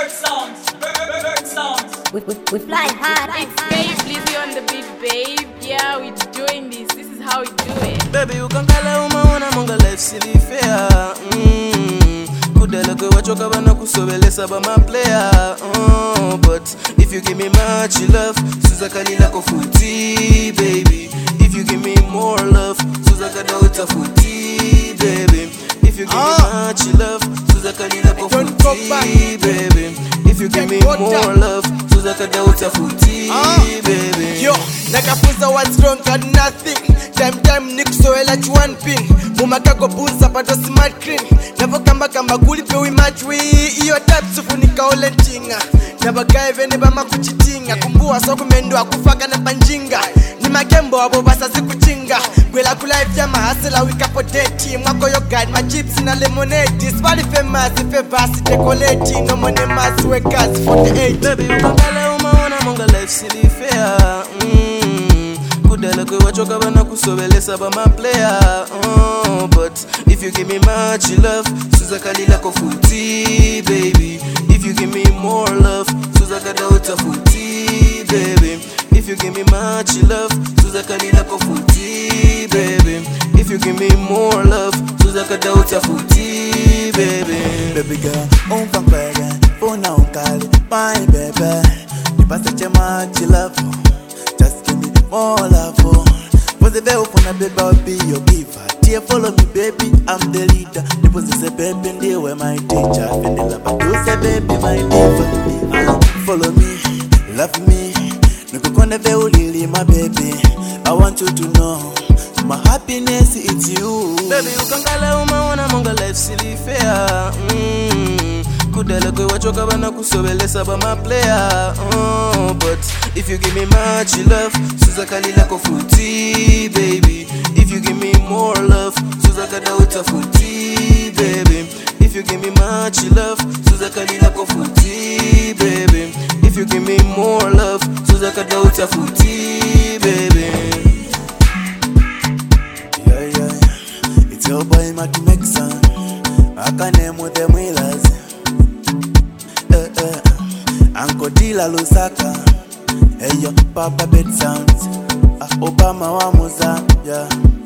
Bird sounds. We fly hard. It's babe, Lizzie on the beat, babe. Yeah, we doing this. This is how we do it. Baby, you can call her woman, monga life silly fair. Kudala kwe wachoka bana kusobelesa ba my player. But if you give me much love, Suza kalila ko futi, baby. If you give me more love, Suza kadauta futi, baby. If you give me much love, Suza kalila ko futi, baby. If you give me more love, Suza kadauta futi, baby. Yo, nakafunza what's wrong got nothing. Time nikusoela chuan pin. Mumaka go bunza pato smart cream. Never kamba kuli pe we match we. Iyo tap sufunika ole chinga. Never guy vene ba makuchitinga. Kumbua so kumendo akufaka na panjinga. Ni makembo abo basa sikuchinga. Gwela kulife ya mahasela wika po date. Mwako yo guide my chips na lemonade. Spali famous ife basi decolate. No money mas we cast 48. Baby you kangala umaona monga life silly fair. Kudala kwe wachoka bana kusobelesa ba my player. But if you give me much love, Suza kalila ko futi, baby. If you give me more love, Suza kadauta futi, baby. If you give me much love, Suza kalila ko futi, baby. If you give me more love, Suza kadauta futi, baby. Baby girl, unfankwega, una unkali, my baby. Nipasa chema chilafu, just give me more love. For the bell for baby, I'll be your giver. Dear, follow me, baby, I'm the leader. Nipasa say baby, dear, where my teacher. Fendela, but you say baby, my diva. Follow me, love me. Nukukone veulili, my baby. I want you to know my happiness it's you. Baby, you can kala umaona monga life silly fair. Kudala kwe wachoka bana kusobelesa ba my player. But if you give me much love, Suza kalila ko futi, baby. If you give me more love, Suza kadauta futi, baby. If you give me much love, Suza kalila ko futi, baby. If you give me more love, Suza kadauta futi, baby. It's your boy Maki Mexan. I can name with them wheelers. Uncle Dila Lusaka. Hey yo, Papa Bed Sounds. Obama wa Muza. Yeah.